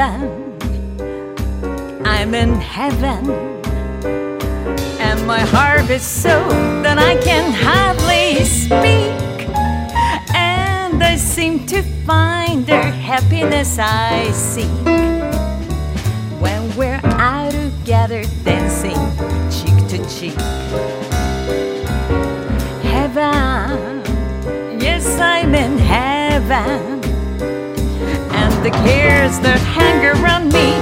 heaven. I'm in heaven, and my heart is so that I can hardly speak. And I seem to find the happiness I seek when we're out together dancing cheek to cheek. Heaven, yes, I'm in heaven, and the cares that hang around me